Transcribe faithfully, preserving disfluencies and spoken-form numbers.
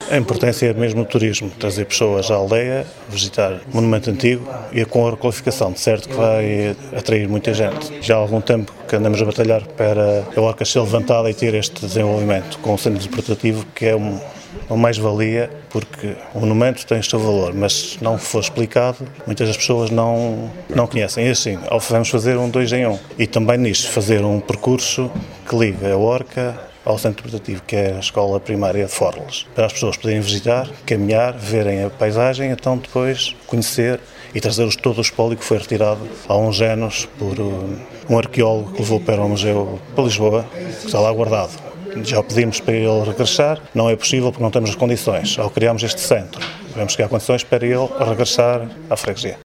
A importância é mesmo o turismo, trazer pessoas à aldeia, visitar o monumento antigo e com a requalificação, de certo que vai atrair muita gente. Já há algum tempo que andamos a batalhar para a Orca ser levantada e ter este desenvolvimento com o centro interpretativo, que é um, uma mais-valia, porque o monumento tem o seu valor, mas se não for explicado, muitas das pessoas não, não conhecem. E assim, vamos fazer um dois em um. E também nisto, fazer um percurso que liga a Orca ao centro interpretativo, que é a escola primária de Forles, para as pessoas poderem visitar, caminhar, verem a paisagem, então depois conhecer e trazer todo o espólio que foi retirado há uns anos por um arqueólogo que levou para o museu para Lisboa, que está lá guardado. Já pedimos para ele regressar, não é possível porque não temos as condições. Ao criarmos este centro, vamos criar condições para ele regressar à freguesia.